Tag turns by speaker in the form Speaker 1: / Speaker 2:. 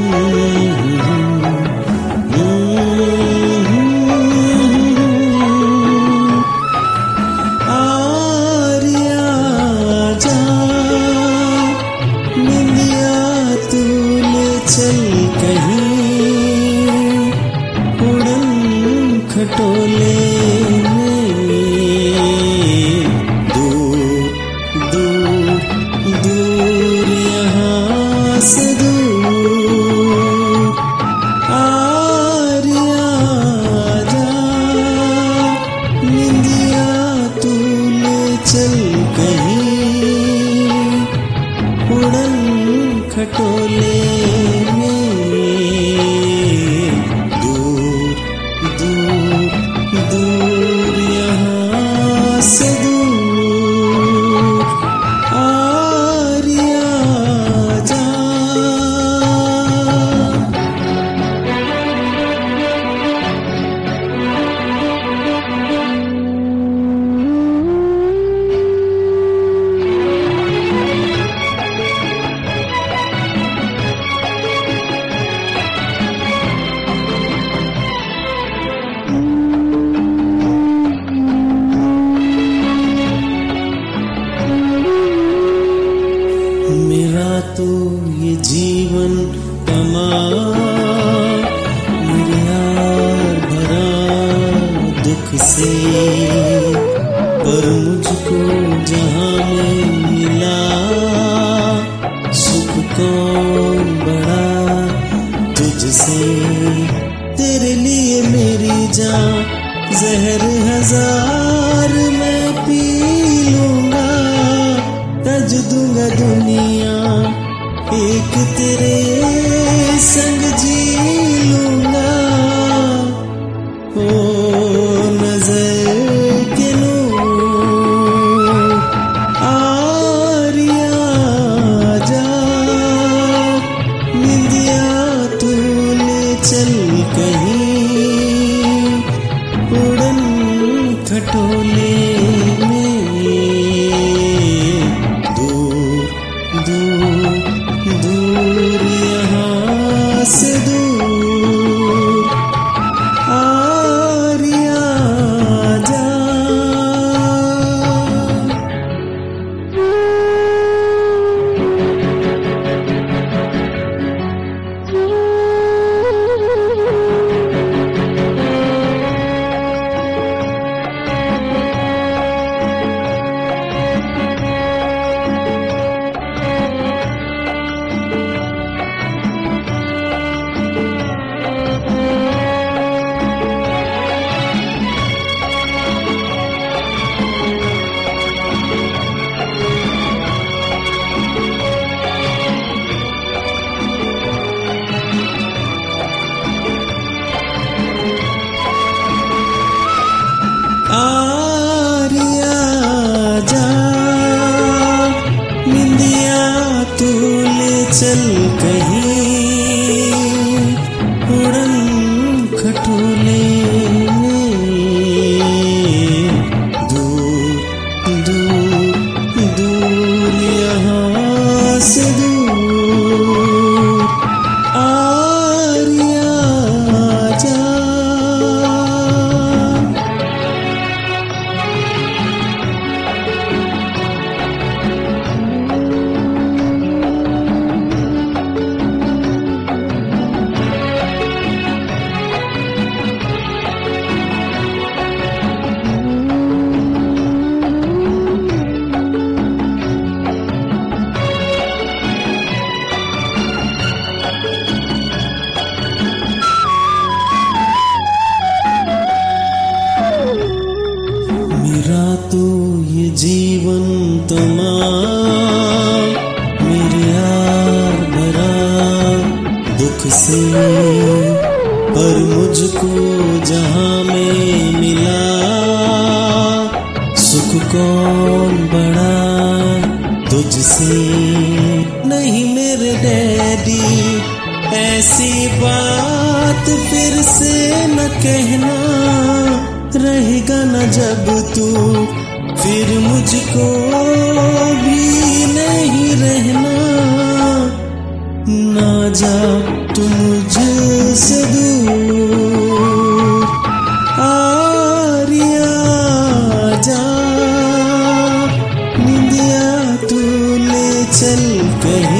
Speaker 1: खटोले दूर दूर दूर यहाँ से दूर आरिया जा निंदिया तू ले चल कहीं उड़न खटोले दूर यहाँ से दूर आरिया जा। मेरा तो ये जीवन तमाम मेरे यार भरा दुख से, पर मुझको जहाँ में मिला सुख कौन बड़ा तुझसे। तेरे लिए मेरी जान जहर हजार मैं पी लूंगा, तज दूंगा दुनिया एक तेरे संग जी लूंगा। ओ नजर के नूर आरिया जा निंदिया तू ले चल कहीं उड़न खटोले दूर यहाँ से दूर आरिया जा। आरिया जा निंदिया तू ले चल कहीं उड़न खटोले दूर दूर दूर यहाँ से दूर आरिया जा। मेरा तो ये जीवन तमाम मेरे यार भरा दुख से, पर मुझको जहाँ में मिला सुख कौन बड़ा तुझसे। नहीं मेरे डैडी ऐसी बात फिर से न कहना, रहेगा न जब तू फिर मुझको भी नहीं रहना। ना जा तू मुझसे दूर। आरिया जा निंदिया तू ले चल कहीं